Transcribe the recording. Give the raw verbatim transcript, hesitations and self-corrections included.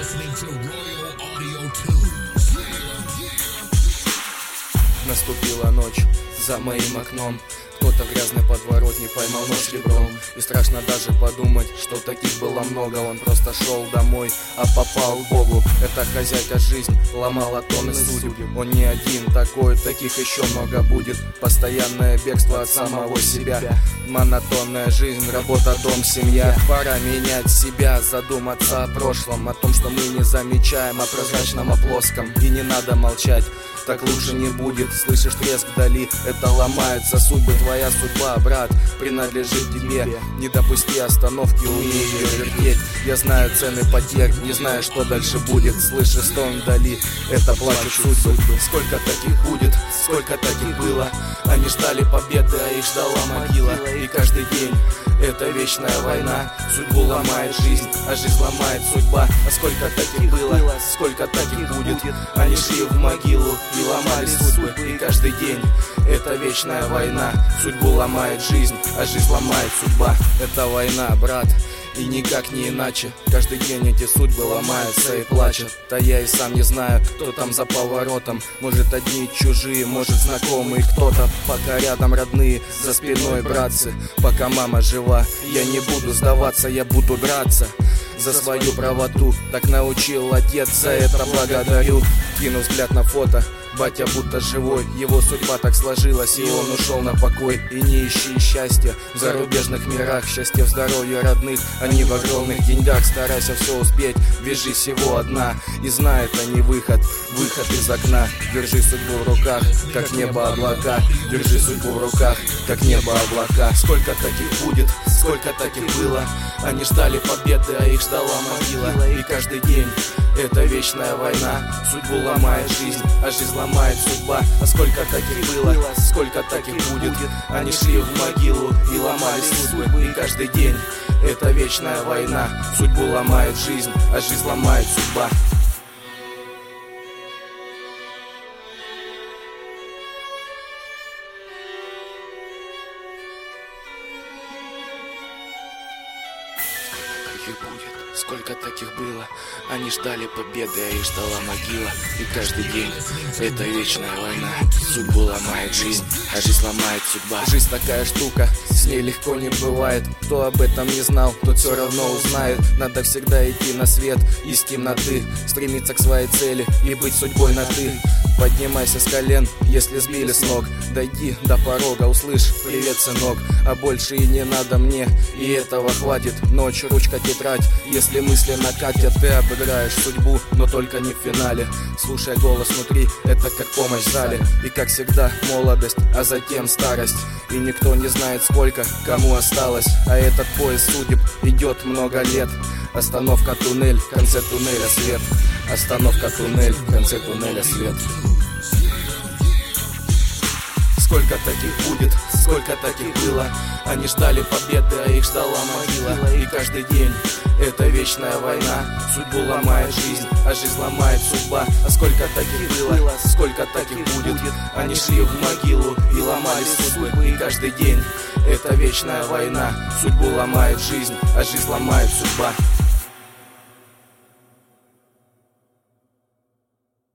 Наступила ночь за моим окном. Кто-то в грязной подворотне поймал нож ребром. И страшно даже подумать, что таких было много. Он просто шел домой, а попал к Богу. Эта хозяйка жизнь ломала тонны судеб. Он не один такой, таких еще много будет. Постоянное бегство от самого себя, монотонная жизнь, работа, дом, семья. Пора менять себя, задуматься о прошлом, о том, что мы не замечаем, о прозрачном, о плоском. И не надо молчать, так лучше не будет. Слышишь треск вдали, это ломается судьбы. Твоя судьба, брат, принадлежит тебе. Не допусти остановки, умей ее вертеть. Я знаю цены потерь, не знаю, что дальше будет. Слышишь стон вдали, это плачут судьбы. Сколько таких будет, сколько таких было. Они ждали победы, а их ждала могила. И каждый день это вечная война. Судьбу ломает жизнь, а жизнь ломает судьба. А сколько таких было, сколько таких будет. Они шли в могилу и ломали судьбы. И каждый день это вечная война. Судьбу ломает жизнь, а жизнь ломает судьба. Это война, брат, и никак не иначе. Каждый день эти судьбы ломаются и плачут. Да я и сам не знаю, кто там за поворотом. Может одни чужие, может знакомые кто-то. Пока рядом родные, за спиной братцы. Пока мама жива, я не буду сдаваться, я буду драться за свою правоту. Так научил отец, за это благодарю. Кину взгляд на фото, батя будто живой. Его судьба так сложилась, и он ушел на покой. И не ищи счастья в зарубежных мирах. Счастье в здоровье родных, а не в огромных деньгах. Старайся все успеть, вяжи всего одна. И знай, это не выход, выход из окна. Держи судьбу в руках, как небо облака. Держи судьбу в руках, как небо облака. Сколько таких будет, сколько таких было. Они ждали победы, а их ждала могила. И каждый день это вечная война. Судьбу ломает жизнь, а жизнь ломает судьба. А сколько таких было, сколько таких будет. Они шли в могилу и ломали судьбы. И каждый день это вечная война. Судьбу ломает жизнь, а жизнь ломает судьба. Будет. Сколько таких было, они ждали победы, а их ждала могила. И каждый день это вечная война. Судьбу ломает жизнь, а жизнь ломает судьба. Жизнь такая штука, с ней легко не бывает. Кто об этом не знал, тот все равно узнает. Надо всегда идти на свет из темноты, стремиться к своей цели и быть судьбой на ты. Поднимайся с колен, если сбили с ног. Дойди до порога, услышь привет, сынок. А больше и не надо мне, и этого хватит. Ночь, ручка, тетрадь, если мысли накатят. Ты обыграешь судьбу, но только не в финале. Слушай голос внутри, это как помощь в зале. И как всегда молодость, а затем старость. И никто не знает сколько, кому осталось. А этот поезд судеб идет много лет. Остановка туннель, в конце туннеля свет. Остановка туннель, в конце туннеля свет. Сколько таких будет, сколько таких было. Они ждали победы, а их ждала могила. И каждый день это вечная война. Судьбу ломает жизнь, а жизнь ломает судьба. А сколько таких было, сколько таких будет. Они шли в могилу и ломали судьбы. И каждый день это вечная война. Судьбу ломает жизнь, а жизнь ломает судьба.